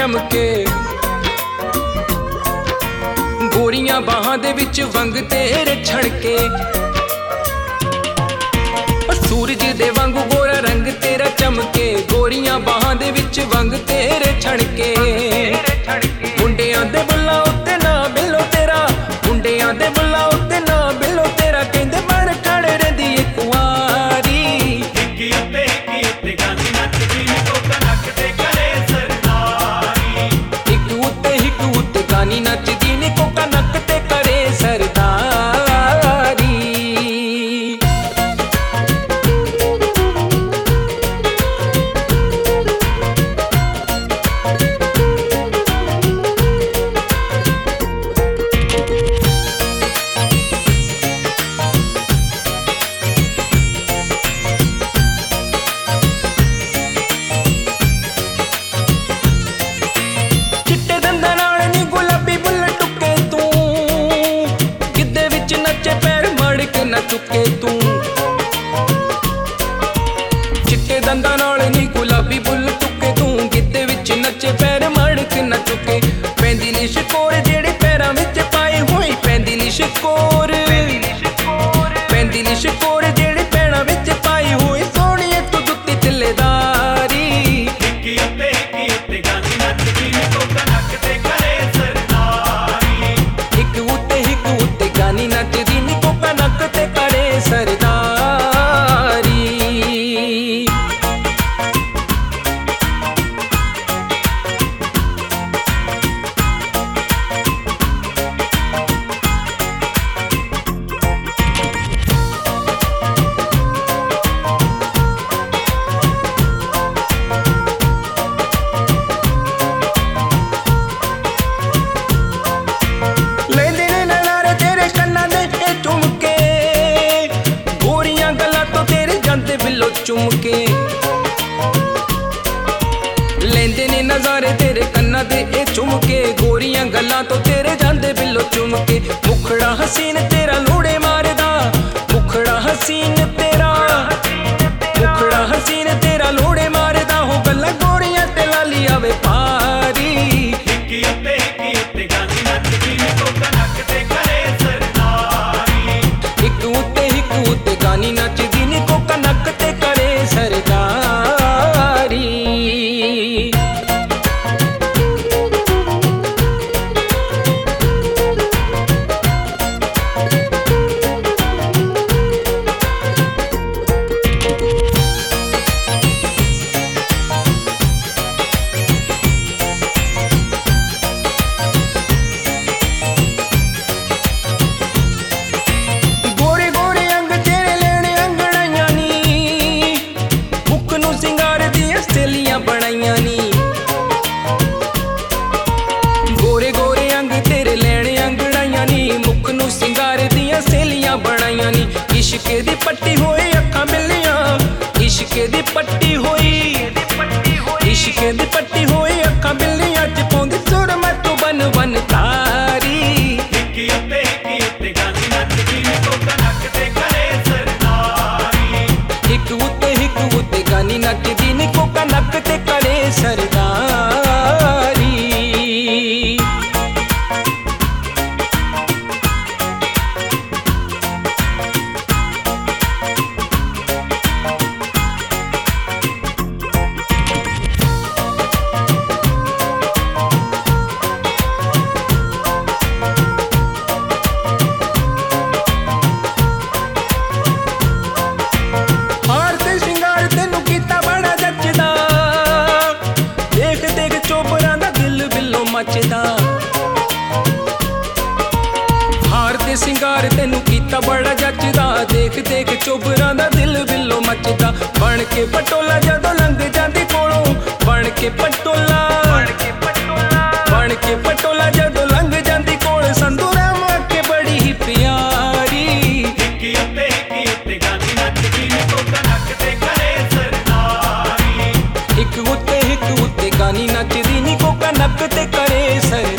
चमके, गोरियां बाहां दे विच वंग तेरे छड़के। सूरज दे वांगू गोरा रंग तेरा चमके, गोरियां बाहां दे विच वंग तेरे छड़के। मुंडियां दे बुल्लां उत्ते ना बिल्लो तेरा, मुंडियां दे बुल्लां उत्ते ना बिल्लो तेरा, कहंदे बन खड़े रहिंदी ए कुआरी। हिक्की उत्ते गांधी नचदी नी कोका नक ते करे सरदारी। हिक उत्ते गानी नचदी नी कोका नक ते करे सरदारी। चुके तू चिट्टे दंदां नाल नी गुलाबी बुल टुके तू, गिद्दे विच नचे पैर मड़क न चुके। पैंदी लिशकोर जेड़े पैरां विच पाए होई, पैंदी लिशकोर, पैंदी लिशकोर जेड़े पैरां विच पाई होई, सोहणिए तू जुत्ती तिल्लेदारी। हिक्की उत्ते गांधी नचदी नी कोका नक ते करे सरदारी। हिक उत्ते गानी नचदी नी कोका नक ते करे सरदारी। चुमके लेंदे ने नजारे तेरे कन्ना दे ए चुमके, गोरियां गल्लां तो तेरे जांदे बिल्लो चुमके। मुखड़ा हसीन तेरा लोड़े मारदा, मुखड़ा हसीन तेरा, मुखड़ा हसीन तेरा लोड़े मारदा, हो गल्लां गोरियां ते लाली आवे पारी। हिक्की उत्ते गांधी नचदी नी कोका नक ते करे सरदारी। हिक उत्ते गानी नचदी नी कोका नक ते करे सरदारी। बनाइया नी गोरे गोरे अंग तेरे लैने अंगड़ाइया नी, मुख नू सिंगार दियां सहेलियां बनाइया नी। इश्क दी पट्टी होई अखां मिलियां, इश्क दी पट्टी होई, इश्क दी पट्टी होई अखां मिलियां, च पौंदी सुर मैं तू बन बन तारी। हिक्की उत्ते गांधी नचदी नी कोका नक ते करे सरदारी। हिक उत्ते गानी नचदी नी कोका नक ते करे सरदारी। मचदा हार ते सिंगार तेनू कीता बड़ा जचदा, देख देख चोबरां दा दिल बिल्लो मचदा। बन के पटोला जदों लंघ जांदी कोलों, बन के पटोला, बन के पटोला जदों लंघ जांदी कोल, संदूरा मक्के बड़ी ही प्यारी। हिक्की उत्ते गांधी नचदी नी कोका नक ते करे सरदारी। हिक उत्ते गानी नचदी नी कोका नक ते करे सरदारी।